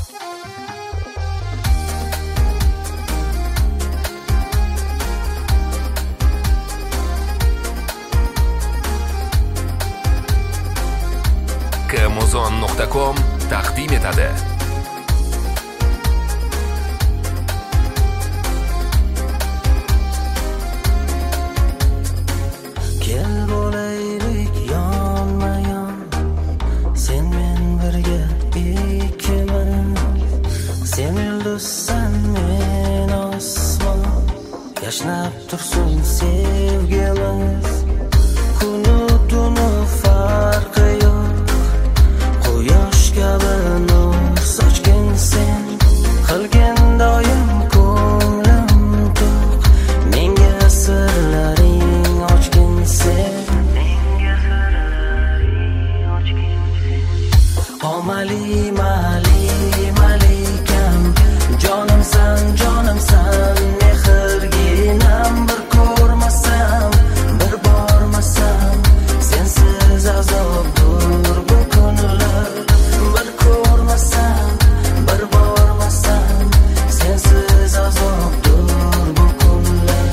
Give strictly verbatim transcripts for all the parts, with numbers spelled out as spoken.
kmozon nuqta com taqdim etadi. Kel bo'laylik yonma-yon, sen men birga ikkimiz. Sen yulduzsan, men osmon, yashnab tursin sevgimiz. Kunu tuni farqi yo'q, quyosh kabi nur sochgin sen. Qilgan doim ko'nglim to'q, menga sirlaring ochgin sen. Menga sirlaring ochgin sen. Omali mali malikam, jonimsan jonimsan, mehrginam. Bir ko'rmasam, bir bormasam, sensiz azobdir bu kunlar. Bir ko'rmasam, bir bormasam, sensiz azobdir bu kunlar.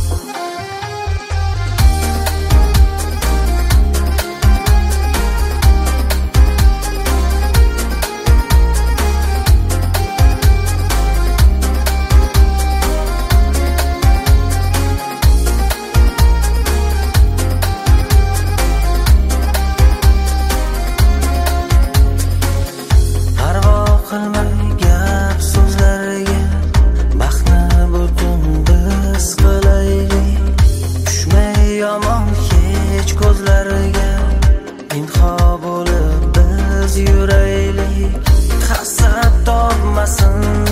Parvo qilmay gap so'zlarga, baxtni butun biz qilaylik. Tushmay yomon hech ko'zlarga, inho bo'lib biz yuraylik. Hasad topmasin